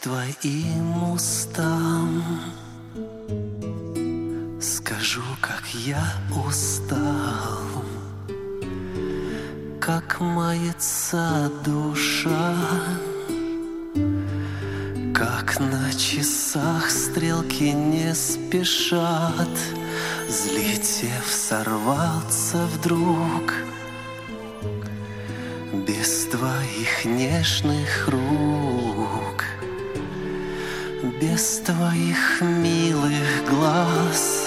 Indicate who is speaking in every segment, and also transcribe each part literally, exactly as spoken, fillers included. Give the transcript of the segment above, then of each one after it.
Speaker 1: твоим устам скажу, как я устал, как мается душа, как на часах стрелки не спешат, взлетев, сорваться вдруг без твоих нежных рук, без твоих милых глаз,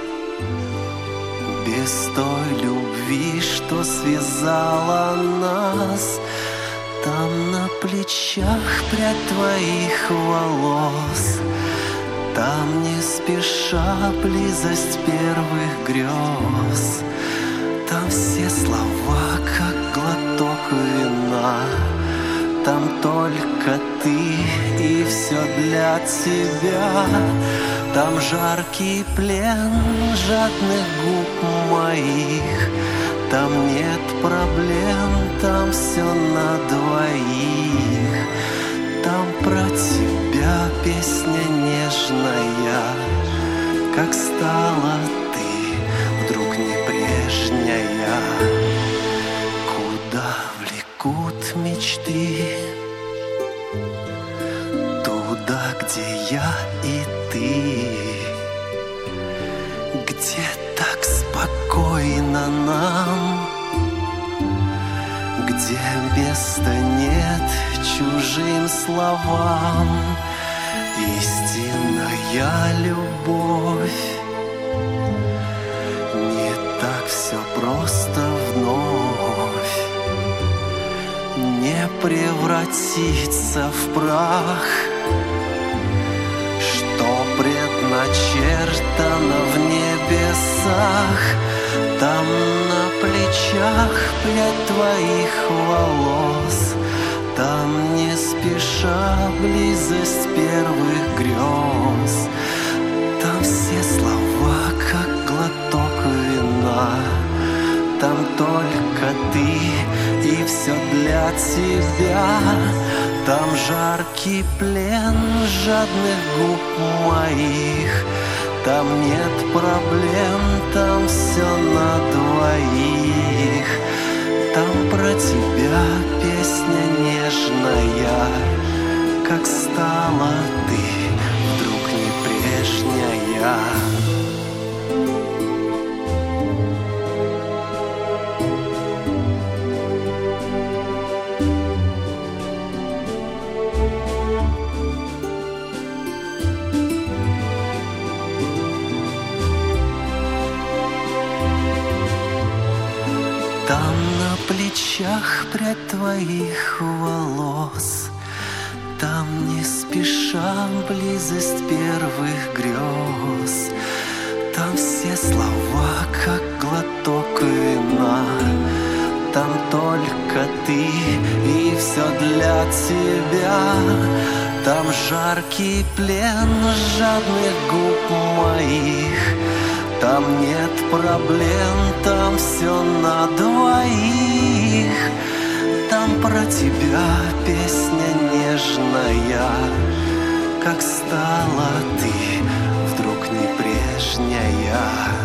Speaker 1: без той любви, что связала нас. Там на плечах прядь твоих волос, там не спеша близость первых грез. Там все слова, как глоток вина, там только ты и все для тебя. Там жаркий плен жадных губ моих, там нет проблем, там все на двоих. Там про тебя песня нежная, как стала ты вдруг не прежняя. Куда влекут мечты? Туда, где я и ты, где так спокойно нам, где места нет чужим словам. Истинная любовь, не так все просто вновь, не превратиться в прах, что предначертано в небесах. Там на плечах прядь твоих волос, там не спеша близость первых грез. Там все слова, как глоток вина, там только ты и все для тебя. Там жаркий плен жадных губ моих, там нет проблем, там все на двоих. Там про тебя песня нежная, как стала ты вдруг не прежняя. Там на плечах прядь твоих волос, там не спеша близость первых грез. Там все слова, как глоток вина, там только ты и все для тебя. Там жаркий плен жадных губ моих, там нет проблем, там все на двоих. Там про тебя песня нежная, как стала ты вдруг не прежняя.